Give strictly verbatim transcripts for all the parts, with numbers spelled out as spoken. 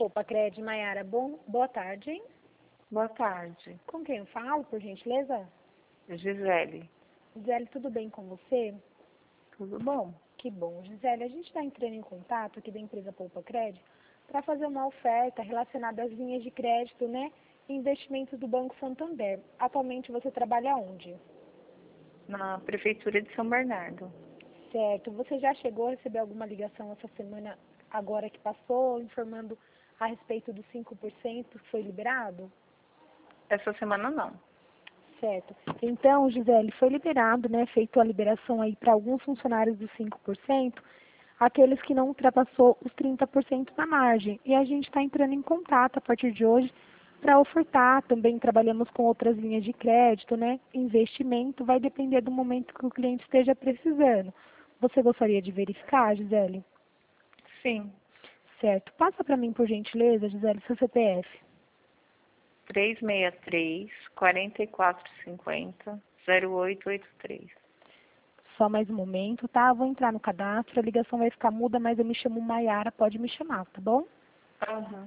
Poupa Cred, Maiara, bom, boa tarde. Boa tarde. Com quem eu falo, por gentileza? Gisele. Gisele, tudo bem com você? Tudo bom? Que bom. Gisele, a gente está entrando em contato aqui da empresa Poupa Cred para fazer uma oferta relacionada às linhas de crédito, né? E investimentos do Banco Santander. Atualmente você trabalha onde? Na Prefeitura de São Bernardo. Certo. Você já chegou a receber alguma ligação essa semana, agora que passou, informando a respeito dos cinco por cento que foi liberado? Essa semana não. Certo. Então, Gisele, foi liberado, né, feito a liberação aí para alguns funcionários dos cinco por cento, aqueles que não ultrapassou os trinta por cento da margem. E a gente está entrando em contato a partir de hoje para ofertar. Também trabalhamos com outras linhas de crédito, né, investimento, vai depender do momento que o cliente esteja precisando. Você gostaria de verificar, Gisele? Sim. Certo. Passa para mim, por gentileza, Gisele, seu C P F. três seis três, quatro quatro cinco zero, zero oito oito três. Só mais um momento, tá? Vou entrar no cadastro, a ligação vai ficar muda, mas eu me chamo Maiara, pode me chamar, tá bom? Uhum.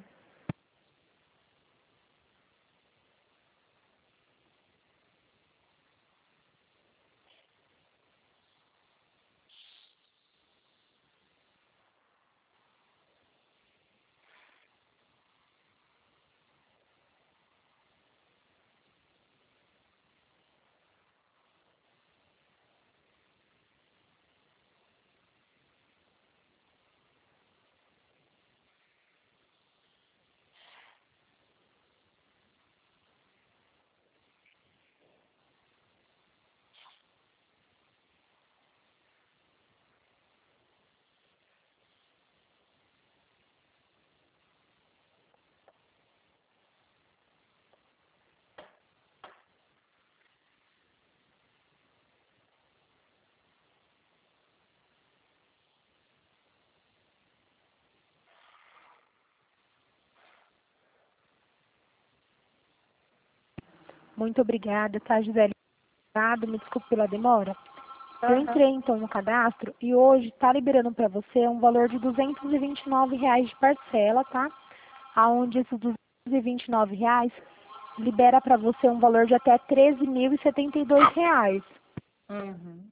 Muito obrigada, tá, Gisele? Obrigado, me desculpe pela demora. Eu Uhum. entrei, então, no cadastro e hoje está liberando para você um valor de duzentos e vinte e nove reais de parcela, tá? Aonde esses duzentos e vinte e nove reais libera para você um valor de até treze mil e setenta e dois reais. Uhum.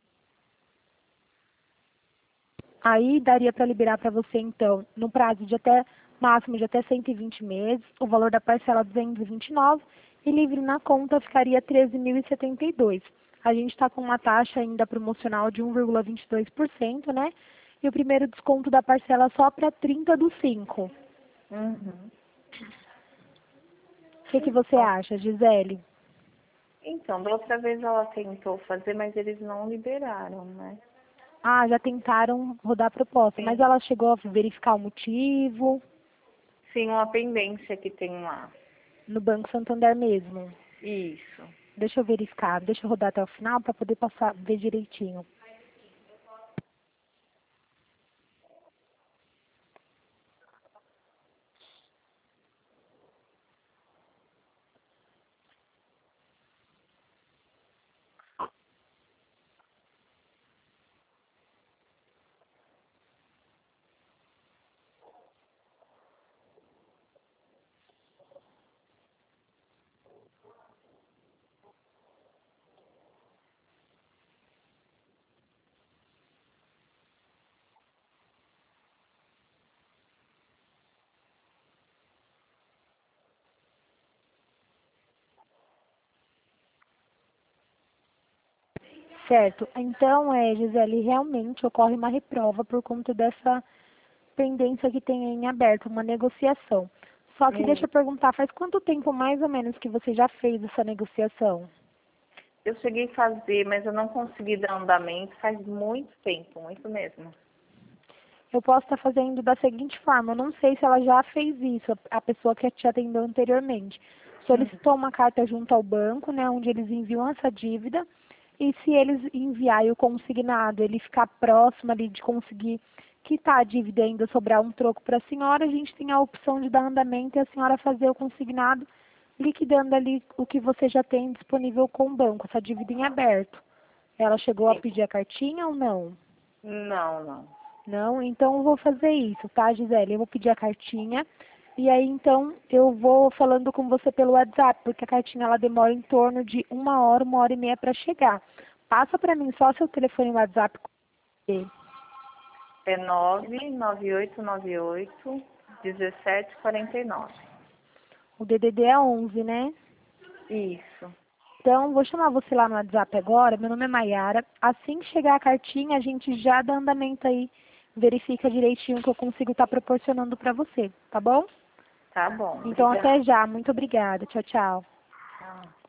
Aí daria para liberar para você, então, no prazo de até, máximo de até cento e vinte meses, o valor da parcela duzentos e vinte e nove e livre na conta ficaria treze mil e setenta e dois. A gente está com uma taxa ainda promocional de um vírgula vinte e dois por cento, né? E o primeiro desconto da parcela só para trinta do cinco. Uhum. O que, que você Então, acha, Gisele? então, da outra vez ela tentou fazer, mas eles não liberaram, né? Ah, já tentaram rodar a proposta, mas Sim. ela chegou a verificar o motivo Sim, uma pendência que tem lá. no Banco Santander mesmo. Isso. Deixa eu verificar, deixa eu rodar até o final para poder passar, ver direitinho. Certo. Então, é, Gisele, realmente ocorre uma reprova por conta dessa pendência que tem em aberto, uma negociação. Só que deixa Hum. eu perguntar, faz quanto tempo mais ou menos que você já fez essa negociação? Eu cheguei a fazer, mas eu não consegui dar andamento faz muito tempo, muito mesmo. Eu posso estar fazendo da seguinte forma, eu não sei se ela já fez isso, a a pessoa que te atendeu anteriormente. Uhum. Solicitou uma carta junto ao banco, né, onde eles enviam essa dívida, e se eles enviarem o consignado, ele ficar próximo ali de conseguir quitar a dívida e ainda sobrar um troco para a senhora, a gente tem a opção de dar andamento e a senhora fazer o consignado, liquidando ali o que você já tem disponível com o banco, essa dívida em aberto. Ela chegou a Sim. pedir a cartinha ou não? Não, não. Não? Então eu vou fazer isso, tá, Gisele? Eu vou pedir a cartinha E aí, então, eu vou falando com você pelo WhatsApp, porque a cartinha ela demora em torno de uma hora, uma hora e meia para chegar. Passa para mim só seu telefone e WhatsApp. É nove nove oito nove oito um sete quatro nove. O D D D é onze, né? Isso. Então, vou chamar você lá no WhatsApp agora. Meu nome é Maiara. Assim que chegar a cartinha, a gente já dá andamento aí, verifica direitinho o que eu consigo estar proporcionando para você, tá bom? Tá bom. Então, Obrigada. até já. Muito obrigada. Tchau, tchau. Tchau.